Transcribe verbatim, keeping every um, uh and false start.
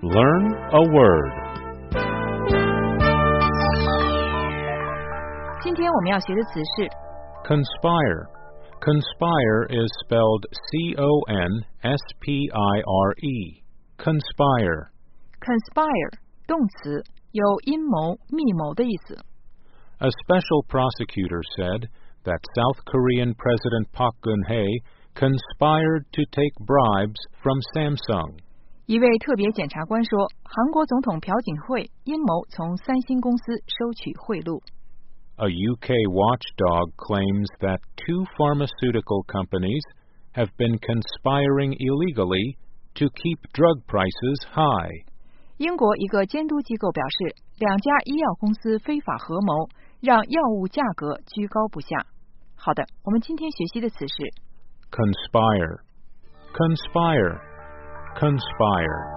Learn a word. 今天我们要学的词是 Conspire. Conspire is spelled C O N S P I R E. Conspire. conspire 动词，有阴谋、密谋的意思。 A special prosecutor said that South Korean President Park Geun-hye conspired to take bribes from Samsung. 一位特别检察官说，韩国总统朴槿惠阴谋从三星公司收取贿赂。 A U K watchdog claims that two pharmaceutical companies have been conspiring illegally to keep drug prices high. 英国一个监督机构表示，两家医药公司非法合谋，让药物价格居高不下。好的，我们今天学习的词是 Conspire. Conspire. Conspire.